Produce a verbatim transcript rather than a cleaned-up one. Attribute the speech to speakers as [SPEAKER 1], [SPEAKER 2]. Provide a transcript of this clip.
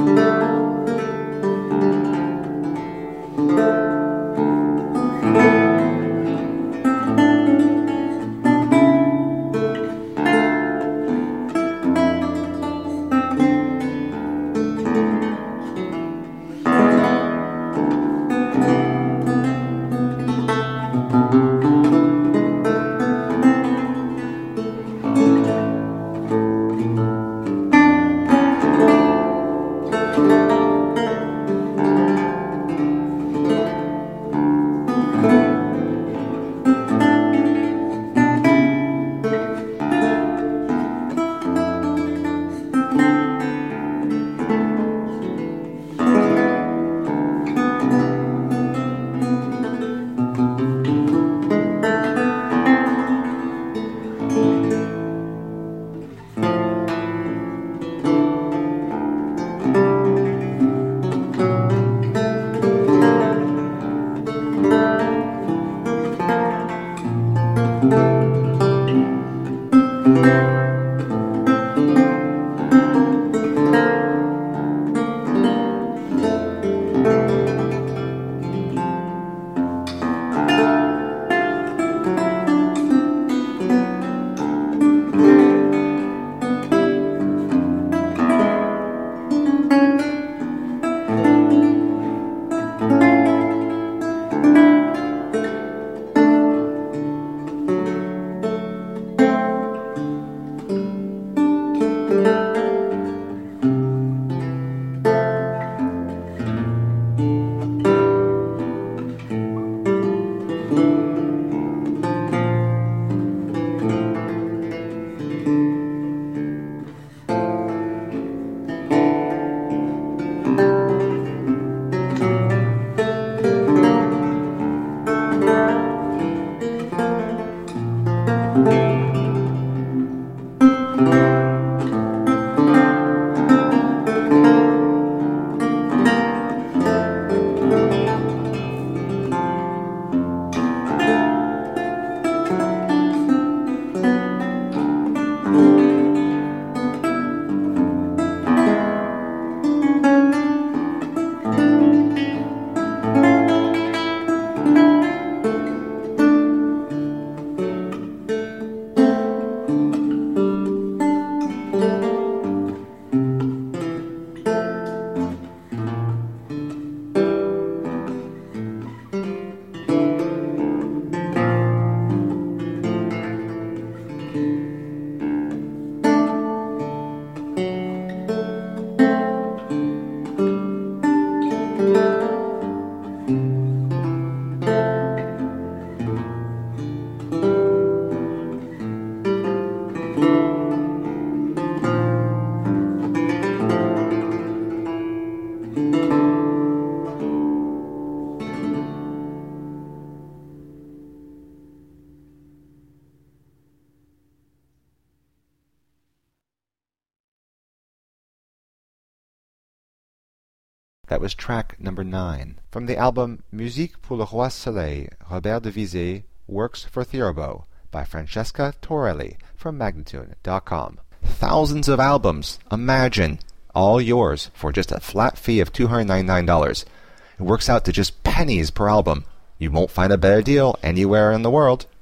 [SPEAKER 1] That was track number nine from the album Musique pour le Roi Soleil, Robert de Vizet, Works for Theorbo by Francesca Torelli from Magnatune dot com. Thousands of albums, imagine, all yours for just a flat fee of two hundred ninety-nine dollars. It works out to just pennies per album. You won't find a better deal anywhere in the world.